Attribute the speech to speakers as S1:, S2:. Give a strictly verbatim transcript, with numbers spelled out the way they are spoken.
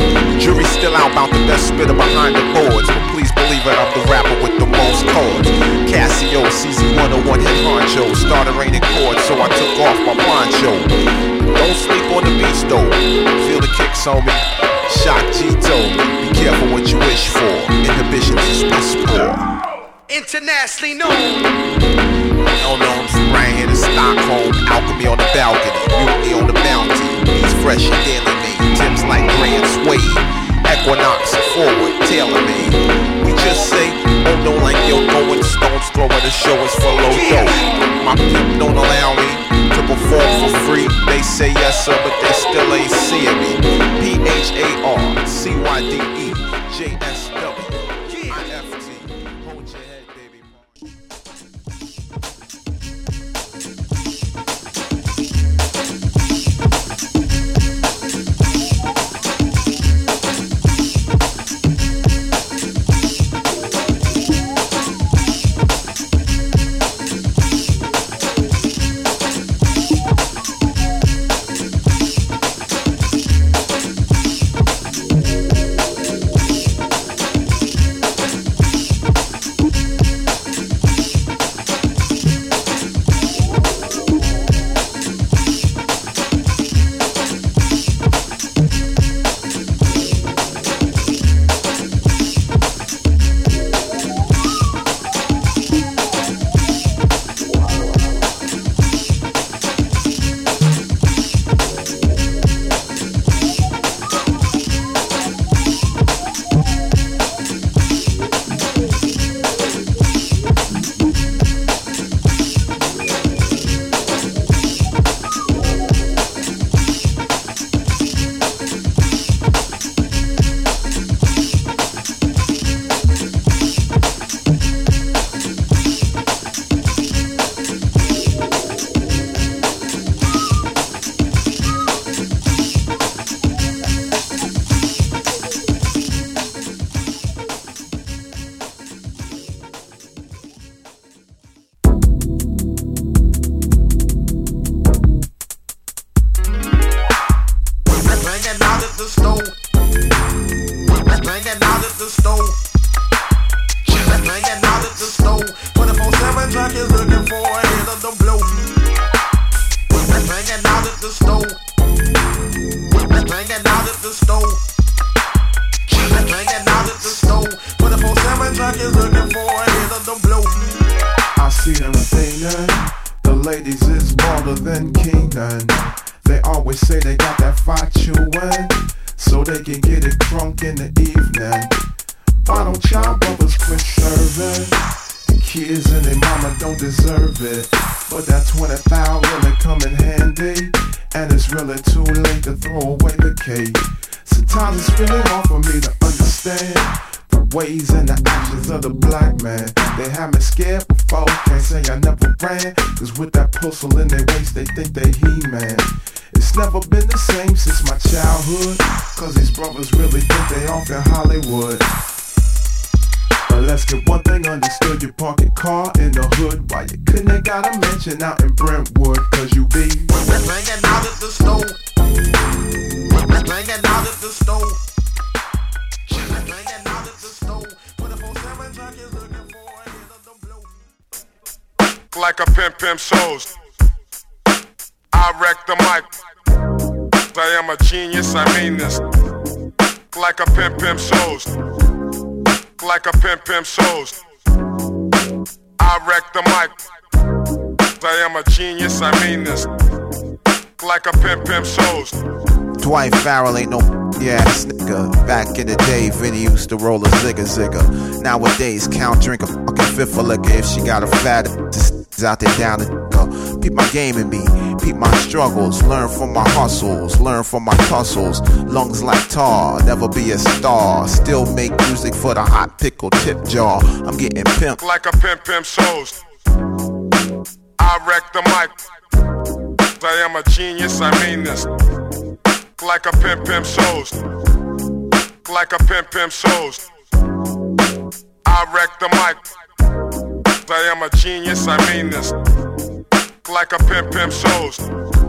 S1: Jury's still out about the best spitter behind the boards, but please believe it, I'm the rapper with the most chords. Casio, C Z one oh one hit honcho, started raining chords, so I took off my poncho. Don't sleep on the beast though, feel the kicks on me. Shock G told me, be careful what you wish for. Inhibitions is piss poor.
S2: Internationally known.
S1: Oh no, I'm from right here to Stockholm. Alchemy on the balcony, mutiny on the bounty. He's fresh and daily me. Tim's like Grand Suede. Equinox forward, tailor made. We just say, oh no, like yo, going stones throwing the show is for low dough. My pimp don't allow me to perform for free. They say yes sir, but they still ain't seeing me. P H A R C Y D E J S W I F T. Hold your head, baby.
S3: In their waist, they think they He-Man. It's never been the same since my childhood, cause these brothers really think they off in Hollywood. But let's get one thing understood, you park your car in the hood, while you couldn't have got a mansion out in Brentwood, cause you be banging out at the stove, banging out at the stove, banging out at the stove, twenty-four seven drunk is looking for a hit of the blow.
S4: Like a pimp pimp shows, I wreck the mic. I am a genius, I mean this. Like a pimp pimp shows, like a pimp pimp shows, I wreck the mic. I am a genius, I mean this. Like a pimp pimp shows.
S1: Dwight Farrell ain't no ass nigga. Back in the day, Vinny used to roll a zigga zigga. Nowadays, Count drink a fucking fifth of liquor if she got a fat out there down the go. Peep my game in me, peep my struggles, learn from my hustles, learn from my tussles. Lungs like tar, never be a star. Still make music for the hot pickle tip jar. I'm getting pimped
S4: like a pimp pimp shows. I wreck the mic. I am a genius, I mean this. Like a pimp pimp shows, like a pimp pimp shows, I wreck the mic. I am a genius, I mean this. Like a pimp pimp shows.